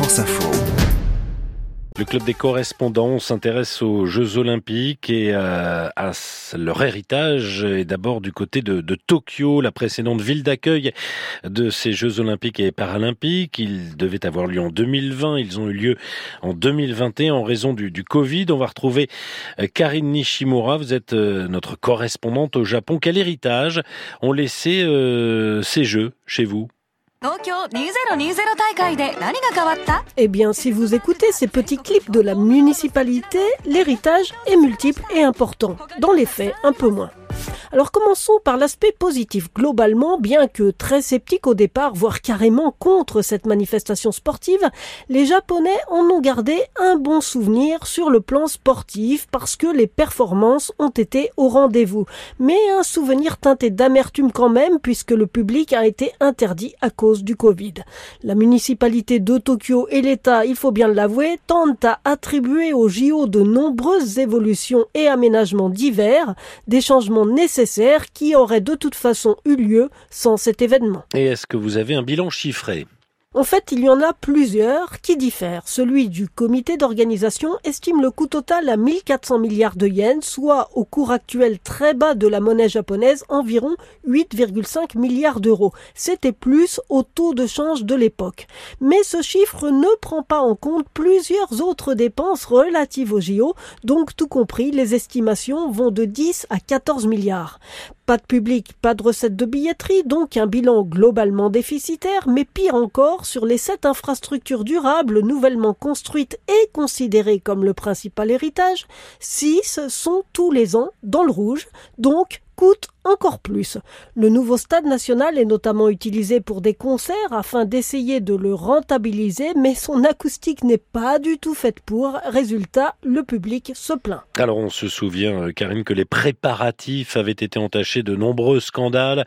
France Info. Le club des correspondants s'intéresse aux Jeux Olympiques et à leur héritage. Et d'abord du côté de Tokyo, la précédente ville d'accueil de ces Jeux Olympiques et Paralympiques. Ils devaient avoir lieu en 2020. Ils ont eu lieu en 2021 en raison du Covid. On va retrouver Karine Nishimura. Vous êtes notre correspondante au Japon. Quel héritage ont laissé ces Jeux chez vous ? Eh bien, si vous écoutez ces petits clips de la municipalité, l'héritage est multiple et important. Dans les faits, un peu moins. Alors commençons par l'aspect positif. Globalement, bien que très sceptiques au départ, voire carrément contre cette manifestation sportive, les Japonais en ont gardé un bon souvenir sur le plan sportif parce que les performances ont été au rendez-vous. Mais un souvenir teinté d'amertume quand même puisque le public a été interdit à cause du Covid. La municipalité de Tokyo et l'État, il faut bien l'avouer, tentent à attribuer aux JO de nombreuses évolutions et aménagements divers, des changements nécessaires qui auraient de toute façon eu lieu sans cet événement. Et est-ce que vous avez un bilan chiffré ? En fait, il y en a plusieurs qui diffèrent. Celui du comité d'organisation estime le coût total à 1400 milliards de yens, soit au cours actuel très bas de la monnaie japonaise, environ 8,5 milliards d'euros. C'était plus au taux de change de l'époque. Mais ce chiffre ne prend pas en compte plusieurs autres dépenses relatives aux JO, donc tout compris, les estimations vont de 10 à 14 milliards. Pas de public, pas de recettes de billetterie, donc un bilan globalement déficitaire, mais pire encore, sur les 7 infrastructures durables nouvellement construites et considérées comme le principal héritage, 6 sont tous les ans dans le rouge, donc coûtent encore plus. Le nouveau stade national est notamment utilisé pour des concerts afin d'essayer de le rentabiliser, mais son acoustique n'est pas du tout faite pour. Résultat, le public se plaint. Alors on se souvient, Karine, que les préparatifs avaient été entachés de nombreux scandales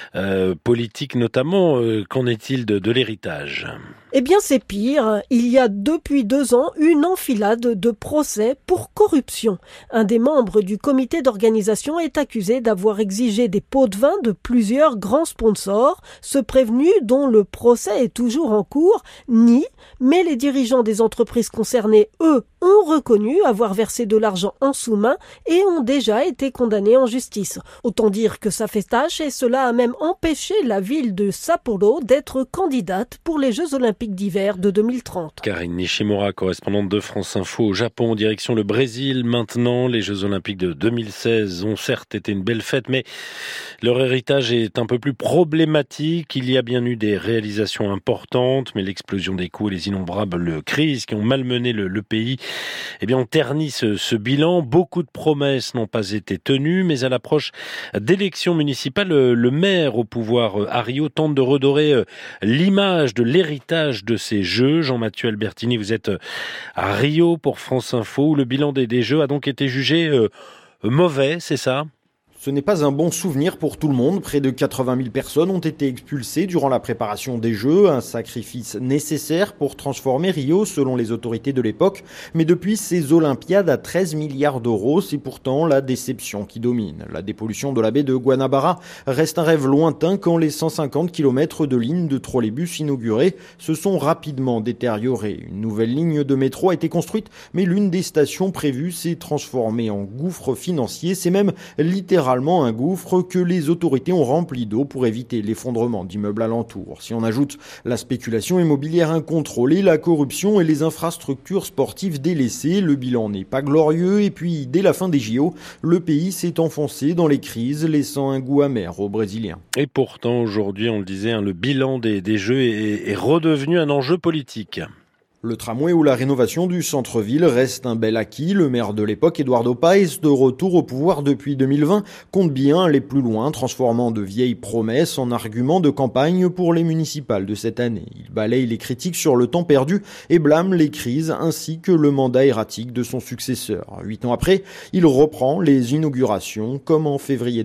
politiques notamment. Qu'en est-il de l'héritage ? Eh bien c'est pire, il y a depuis 2 ans une enfilade de procès pour corruption. Un des membres du comité d'organisation est accusé d'avoir exigé des pots de vin de plusieurs grands sponsors. Ce prévenu, dont le procès est toujours en cours, nie, mais les dirigeants des entreprises concernées, eux, ont reconnu avoir versé de l'argent en sous-main et ont déjà été condamnés en justice. Autant dire que ça fait tâche et cela a même empêché la ville de Sapporo d'être candidate pour les Jeux Olympiques d'hiver de 2030. Karine Nishimura, correspondante de France Info au Japon, en direction le Brésil. Maintenant, les Jeux Olympiques de 2016 ont certes été une belle fête, mais leur héritage est un peu plus problématique. Il y a bien eu des réalisations importantes, mais l'explosion des coûts et les innombrables crises qui ont malmené le pays, eh bien, on ternit ce bilan. Beaucoup de promesses n'ont pas été tenues, mais à l'approche d'élections municipales, le maire au pouvoir à Rio tente de redorer l'image de l'héritage de ces Jeux. Jean-Mathieu Albertini, vous êtes à Rio pour France Info, où le bilan des Jeux a donc été jugé mauvais, c'est ça ? Ce n'est pas un bon souvenir pour tout le monde. Près de 80 000 personnes ont été expulsées durant la préparation des Jeux, un sacrifice nécessaire pour transformer Rio selon les autorités de l'époque. Mais depuis ces Olympiades à 13 milliards d'euros, c'est pourtant la déception qui domine. La dépollution de la baie de Guanabara reste un rêve lointain quand les 150 km de lignes de trolleybus inaugurées se sont rapidement détériorées. Une nouvelle ligne de métro a été construite, mais l'une des stations prévues s'est transformée en gouffre financier. C'est même littéralement un gouffre que les autorités ont rempli d'eau pour éviter l'effondrement d'immeubles alentours. Si on ajoute la spéculation immobilière incontrôlée, la corruption et les infrastructures sportives délaissées, le bilan n'est pas glorieux. Et puis, dès la fin des JO, le pays s'est enfoncé dans les crises, laissant un goût amer aux Brésiliens. Et pourtant, aujourd'hui, on le disait, le bilan des Jeux est redevenu un enjeu politique. Le tramway ou la rénovation du centre-ville reste un bel acquis. Le maire de l'époque, Eduardo Paes, de retour au pouvoir depuis 2020, compte bien aller plus loin, transformant de vieilles promesses en arguments de campagne pour les municipales de cette année. Il balaye les critiques sur le temps perdu et blâme les crises ainsi que le mandat erratique de son successeur. 8 ans après, il reprend les inaugurations comme en février dernier.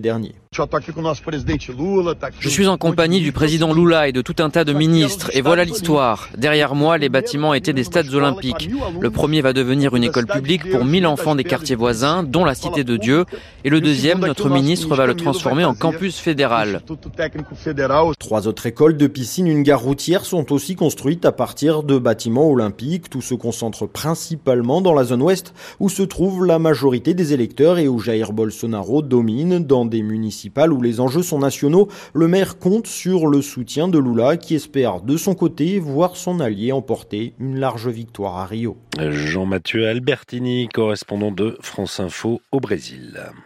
Je suis en compagnie du président Lula et de tout un tas de ministres. Et voilà l'histoire. Derrière moi, les bâtiments étaient des stades olympiques. Le premier va devenir une école publique pour 1000 enfants des quartiers voisins, dont la Cité de Dieu. Et le deuxième, notre ministre va le transformer en campus fédéral. 3 autres écoles, 2 piscines, une gare routière sont aussi construites à partir de bâtiments olympiques. Tout se concentre principalement dans la zone ouest où se trouve la majorité des électeurs et où Jair Bolsonaro domine. Dans des municipales où les enjeux sont nationaux, le maire compte sur le soutien de Lula qui espère de son côté voir son allié emporter une large victoire à Rio. Jean-Mathieu Albertini, correspondant de France Info au Brésil.